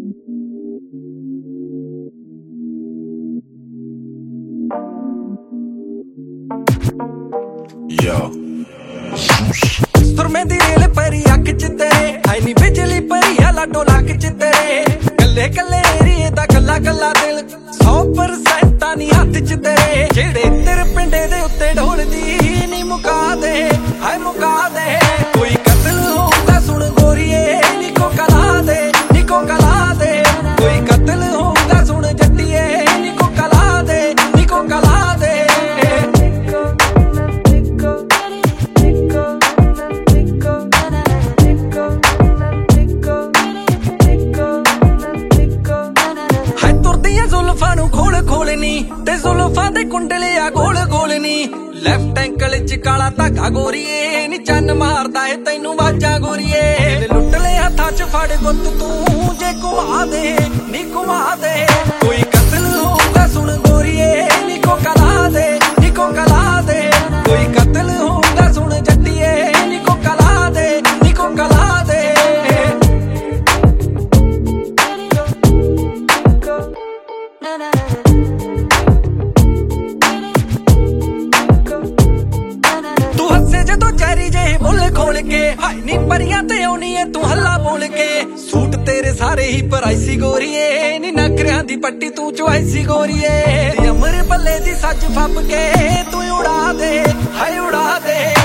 सुरमे दी rail परी अख च तेरे आई नी बिजली परी आला डोला च तेरे कल्ले कल्ले एरिए दा कल्ला कल्ला दिल 100% नी हथ च तेरे जेड़े तेरे पिंडे दे उत्ते ढोलदी नी मुका दे हाय मुका दे कोई कत्ल होंदा सुन गोरिए निको कला दे निको कला दे कोई कत्ल होंदा सुन जट्टिए निको कला दे निको कला दे जुल्फां नू खोल खोल नी ते जुल्फां दे कुंडले आ गोल गोल नी लेफ्ट एंकल च काला धागा गोरीए नी चन्न मारदा ए तैनू वाजा गोरीए लुट ले हत्थां च फड़ गुत्त तू जे घुमा दे नी घुमा दे कोई कत्ल होंदा सुन गोरीए निको कला दे निको कला दे कोई कत्ल होंदा सुन जट्टिए निको कला दे निको कला दे तू हसे जदों चेहरी जे मुल खोल के हाय नी परियां ते आउणी ऐ तू हल्ला बोल के सूट तेरे सारे ही प्राइसी गोरीए नी नखरियां दी पट्टी तू चुआइसी गोरीए अमर पल्ले दी सच फप के तू उड़ा दे हाय उड़ा दे